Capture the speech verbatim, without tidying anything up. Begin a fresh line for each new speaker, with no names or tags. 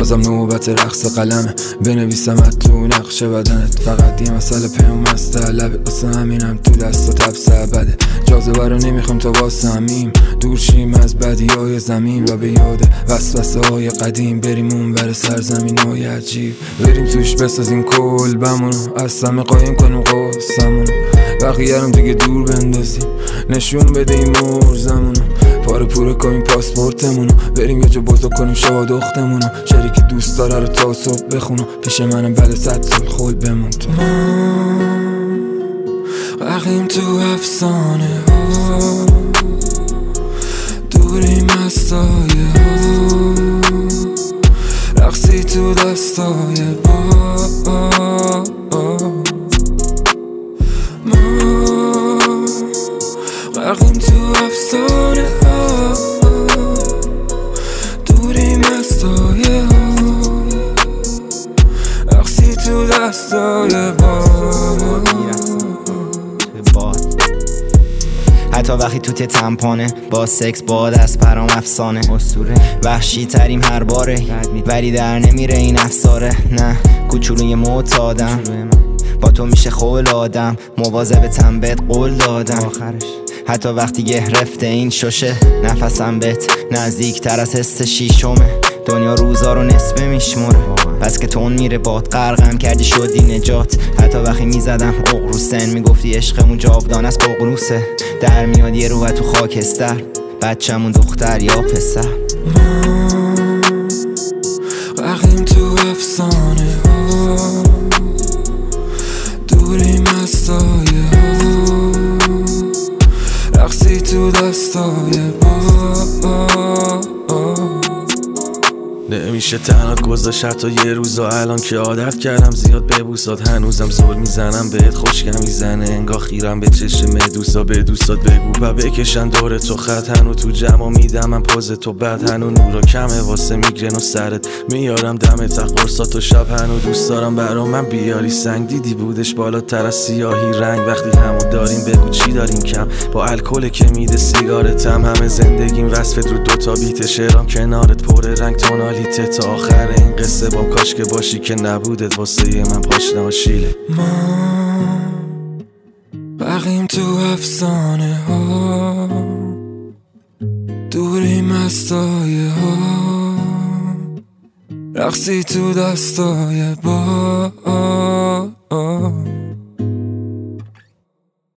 بازم نوبت رقص قلمه، بنویسمت تو نقش بدنت. فقط یه مسئله پیام است لبه، واسه همینم تو دست و تبس بده. جاذبه رو نمیخوام تا واسمیم، دور شیم از بدی های زمین و به یاد وسوسه های قدیم. بریم اون بر سرزمین های عجیب، بریم توش بسازیم کلبمونو، از سمه قایم کنیم قصمونو. بقیه رو دیگه دور بندازیم، نشون بدیم مرزمونو. پاره پوره کنیم پاسپورتمونو، بریم یه جا بزرگ کنیم شوا دختمونو. شریک دوست داره رو تا صبح بخونو، پیش منم بله صد سال خل بمون تو. ما غرقیم تو افسانه ها، دوریم از سایه ها، رقصی تو دستای با. ما غرقیم تو افسانه ها، دوریم از سایه ها، رقصی تو دستای با.
حتی وقتی تو تمپانه با سکس باد از پرام افسانه، وحشی تریم هر باره ولی در نمیره این افساره. نه کوچولوی معتادم، با تو میشه خول آدم، مواظبتم بهت قول دادم. حتی وقتی گرفته این شوشه، نفسم بهت نزدیک تر از حس شیشمه. دنیا روزا رو نصفه میشمره، پس که تون میره باد غرقم کردی شدی نجات. حتی وقتی میزدم اقروسن، میگفتی عشقمون جاودان از ققنوسه. در میاد یه رو تو خاکستر، بچه‌مون دختر یا پسر.
ما غرقیم تو افسانه ها، دوریم از سایه ها، رقصی تو دستای با. نمیشه تنها گذاشت حتی یه روزا، الان که عادت کردم زیاد ببوسات. هنوزم زل میزنم بهت، خوشگم میزنه انگار خیرم به چشم مدوسا. به دوستات بگو و بکشن دور تو خط، هنو تو جمع میدم من پاز تو بد. هنو نورا کمه واسه میگرن و سرت میارم دم تا قرصات و شب. هنو دوست دارم برا من بیاری سنگ، دیدی بودش بالاتر از سیاهی رنگ. وقتی همو داریم بگو چی داریم کم، با الکل که میده سیگارتم. همه زندگیم وصفت رو دوتا بیت، شعرام کنارت پر رنگ تونالی تا آخر این قصه بام. کاش که باشی که نبودت واسه من پاشنه و شیله. ما غرقیم تو افسانه ها، دوریم از سایه ها، رقصی تو دستای با.